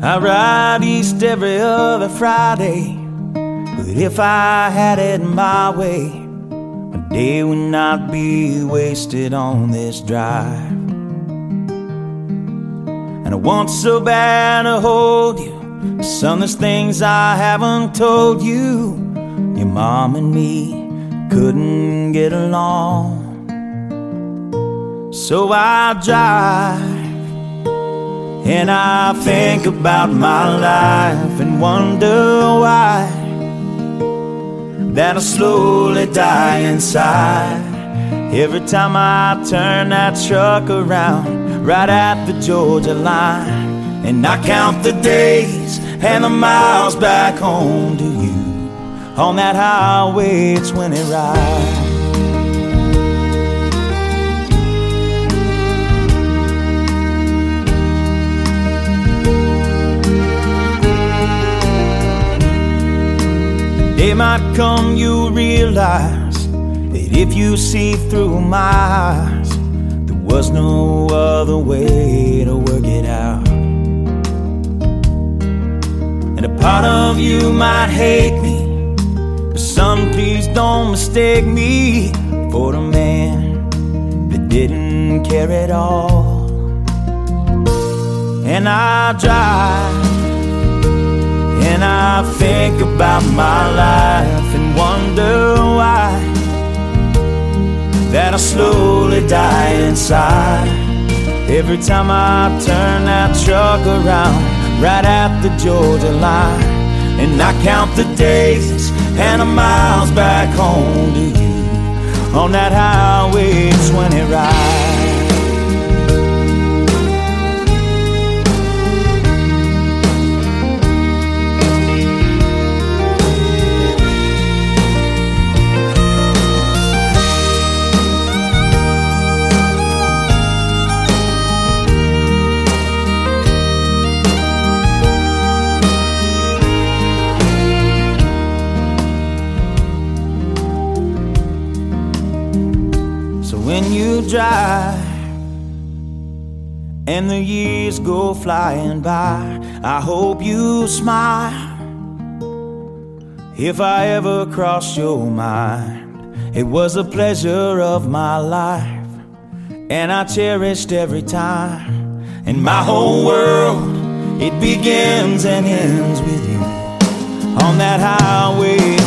I ride east every other Friday, but if I had it my way, my day would not be wasted on this drive. And I want so bad to hold you, but son, there's things I haven't told you. Your mom and me couldn't get along, so I drive and I think about my life and wonder why that I slowly die inside every time I turn that truck around right at the Georgia line. And I count the days and the miles back home to you on that Highway 20 ride. Day might come, you'll realize that if you see through my eyes, there was no other way to work it out. And a part of you might hate me, but son, please don't mistake me for the man that didn't care at all. And I drive and I think about my life and wonder why that I slowly die inside every time I turn that truck around right at the Georgia line. And I count the days and the miles back home to you on that Highway 20 ride. When you drive and the years go flying by, I hope you smile if I ever cross your mind. It was a pleasure of my life, and I cherished every time. And my whole world, it begins and ends with you on that Highway